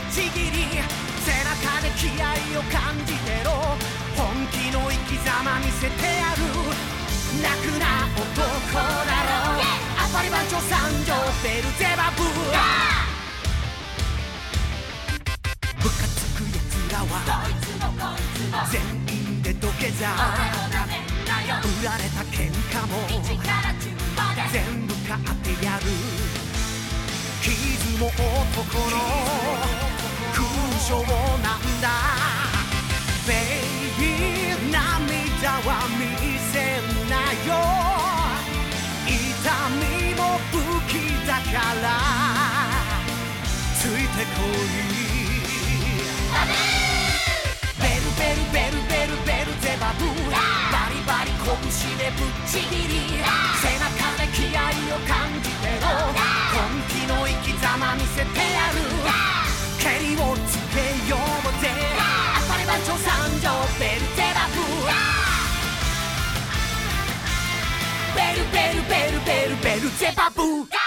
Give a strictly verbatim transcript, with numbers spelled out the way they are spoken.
ちぎり背中で気合を感じてろ本気の生き様見せてやる泣くな男だろアパリ番長参上ベルゼバブムカつくやつらは全員で土下座売られた喧嘩も全部買ってやる傷も男の勲章なんだベイビー涙は見せなよ痛みも武器だからついてこいベルベルベルベルベルゼバブバリバリ拳でぶっちぎり背中で気合を感じてろ本気の生き様見せてやる蹴りをつけようぜアパリ番長参上ベルゼバブベルベルベルベルベルゼバブ